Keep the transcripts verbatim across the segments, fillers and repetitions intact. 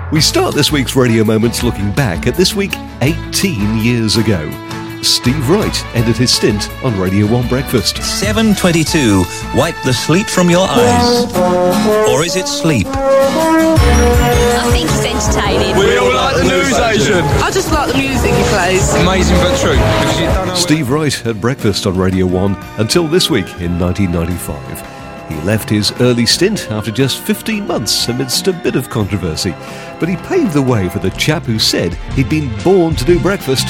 We start this week's Radio Moments looking back at this week eighteen years ago. Steve Wright ended his stint on Radio one Breakfast. seven twenty-two, wipe the sleep from your eyes. Or is it sleep? I think it's entertaining. We all like the news agent. I just like the music he plays. Amazing but true. Because you don't know Steve Wright at breakfast on Radio one until this week in nineteen ninety-five. He left his early stint after just fifteen months amidst a bit of controversy. But he paved the way for the chap who said he'd been born to do breakfast.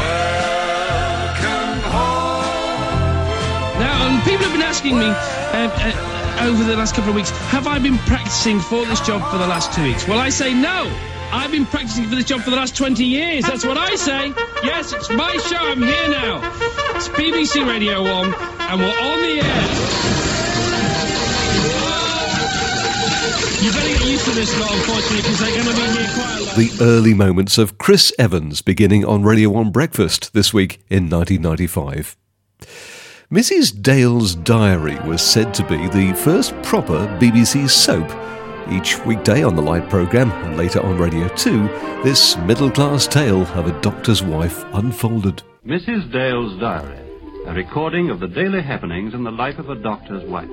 Now, um, people have been asking me uh, uh, over the last couple of weeks, have I been practising for this job for the last two weeks? Well, I say no. I've been practising for this job for the last twenty years. That's what I say. Yes, it's my show. I'm here now. It's B B C Radio one, and we're on the air. You better get used to this lot, unfortunately, because they're going to be here quite a lot. The early moments of Chris Evans beginning on Radio one Breakfast this week in nineteen ninety-five. Missus Dale's Diary was said to be the first proper B B C soap. Each weekday on the Light programme and later on Radio two, this middle-class tale of a doctor's wife unfolded. Missus Dale's Diary, a recording of the daily happenings in the life of a doctor's wife.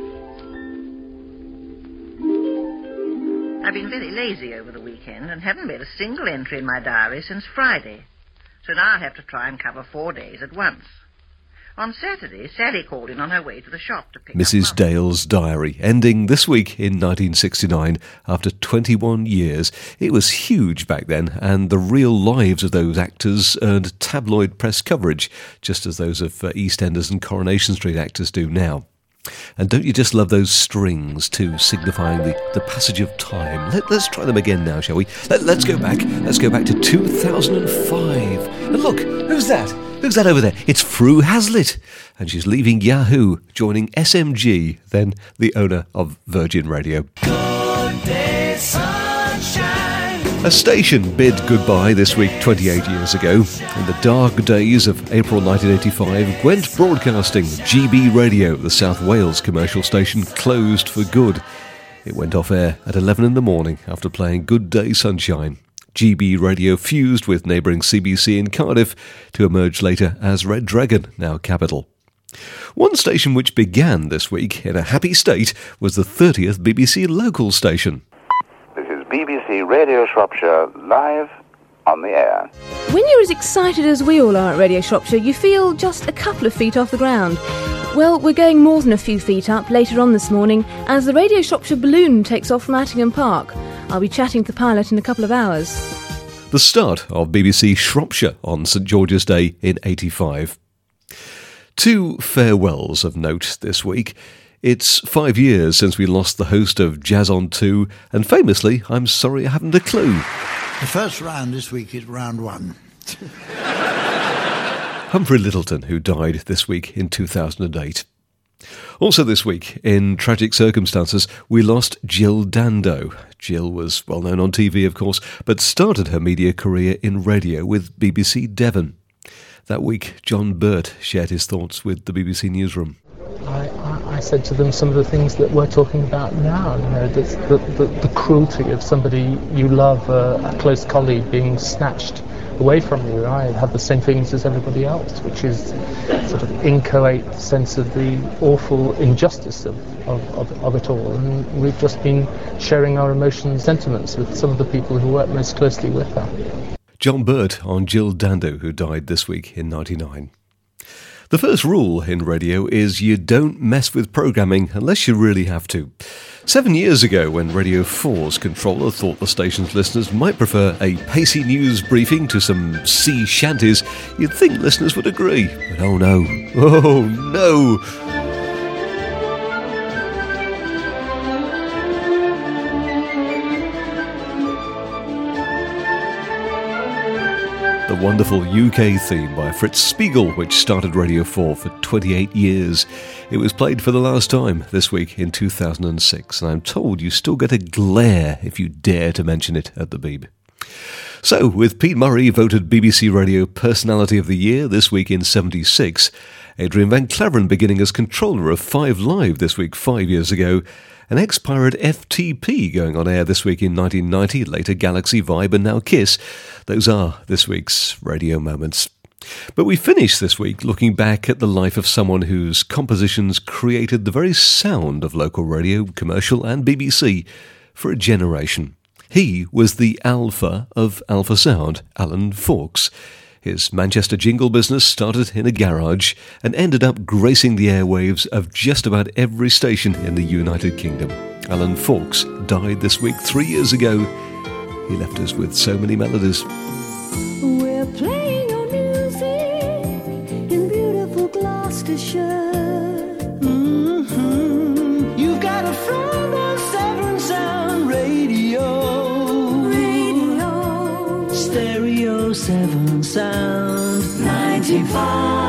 I've been very lazy over the weekend and haven't made a single entry in my diary since Friday. So now I have to try and cover four days at once. On Saturday, Sally called in on her way to the shop to pick Missus up Dale's Diary, ending this week in nineteen sixty-nine after twenty-one years. It was huge back then, and the real lives of those actors earned tabloid press coverage, just as those of uh, EastEnders and Coronation Street actors do now. And don't you just love those strings too, signifying the, the passage of time? Let, let's try them again now, shall we? Let, let's go back. Let's go back to two thousand five. And look, who's that? Who's that over there? It's Fru Hazlitt. And she's leaving Yahoo, joining S M G, then the owner of Virgin Radio. Good day, sunshine. A station bid goodbye this week twenty-eight years ago. In the dark days of April nineteen eighty-five, Gwent Broadcasting, G B Radio, the South Wales commercial station, closed for good. It went off air at eleven in the morning after playing Good Day Sunshine. G B Radio fused with neighbouring C B C in Cardiff to emerge later as Red Dragon, now Capital. One station which began this week in a happy state was the thirtieth B B C local station. This is B B C Radio Shropshire, live on the air. When you're as excited as we all are at Radio Shropshire, you feel just a couple of feet off the ground. Well, we're going more than a few feet up later on this morning as the Radio Shropshire balloon takes off from Attingham Park. I'll be chatting to the pilot in a couple of hours. The start of B B C Shropshire on St George's Day in eighty-five. Two farewells of note this week. It's five years since we lost the host of Jazz on two, and famously, I'm sorry I haven't a clue. The first round this week is round one. Humphrey Lyttelton, who died this week in two thousand eight. Also this week, in tragic circumstances, we lost Jill Dando. Jill was well known on T V, of course, but started her media career in radio with B B C Devon. That week, John Burt shared his thoughts with the B B C Newsroom. I, I, I said to them some of the things that we're talking about now, you know, the, the, the, the cruelty of somebody you love, uh, a close colleague, being snatched away from you. I have the same feelings as everybody else, which is sort of inchoate sense of the awful injustice of, of, of, of it all. And we've just been sharing our emotions and sentiments with some of the people who work most closely with her. John Burt on Jill Dando, who died this week in ninety-nine. The first rule in radio is you don't mess with programming unless you really have to. Seven years ago, when Radio four's controller thought the station's listeners might prefer a pacey news briefing to some sea shanties, you'd think listeners would agree. But oh no, oh no! The wonderful U K theme by Fritz Spiegel, which started Radio four for twenty-eight years. It was played for the last time this week in two thousand six, and I'm told you still get a glare if you dare to mention it at the Beeb. So, with Pete Murray voted B B C Radio Personality of the Year this week in seventy-six, Adrian Van Claveren beginning as controller of Five Live this week five years ago, An ex-pirate F T P going on air this week in nineteen ninety, later Galaxy Vibe and now Kiss. Those are this week's Radio Moments. But we finish this week looking back at the life of someone whose compositions created the very sound of local radio, commercial and B B C for a generation. He was the alpha of Alpha Sound, Alan Fawkes. His Manchester jingle business started in a garage and ended up gracing the airwaves of just about every station in the United Kingdom. Alan Fawkes died this week three years ago. He left us with so many melodies. We're playing your music in beautiful Gloucestershire. Mm-hmm. You've got a friend on Severn Sound Radio. Radio. Stereo Severn Sound ninety-five.